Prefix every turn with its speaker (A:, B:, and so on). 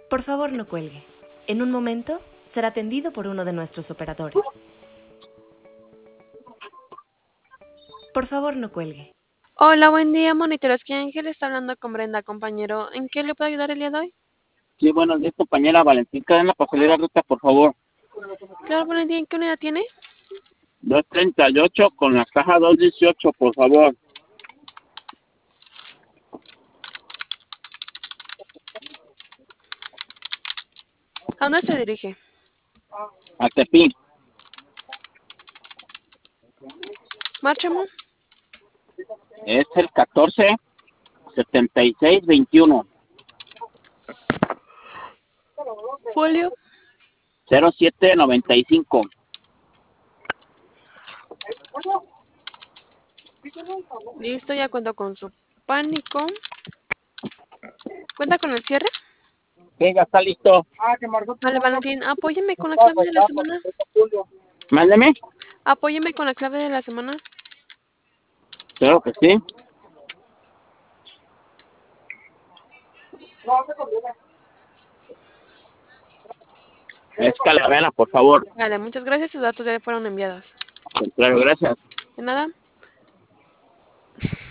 A: Por favor, no cuelgue. En un momento será atendido por uno de nuestros operadores. Por favor, no cuelgue.
B: Hola, buen día, Monitores Ángel está hablando con Brenda, compañero. ¿En qué le puedo ayudar el día de hoy?
C: Sí, buenos días, compañera Valentín Cadena, para salir a ruta, por favor.
B: Claro, buen día, ¿en qué unidad tiene?
C: 238 con la caja 218, por favor.
B: ¿A dónde se dirige?
C: A Tepín.
B: Márchamo.
C: Es el 147621
B: Folio.
C: 0795.
B: Listo, ya cuento con su pánico. ¿Cuenta con el cierre?
C: Sí, ya está listo.
B: Vale, Valentín, apóyeme con la clave de la semana.
C: Mándeme.
B: Apóyeme con la clave de la semana.
C: Claro que sí. Es Calavera, por favor.
B: Vale, muchas gracias, sus datos ya fueron enviados.
C: Claro, gracias.
B: De nada.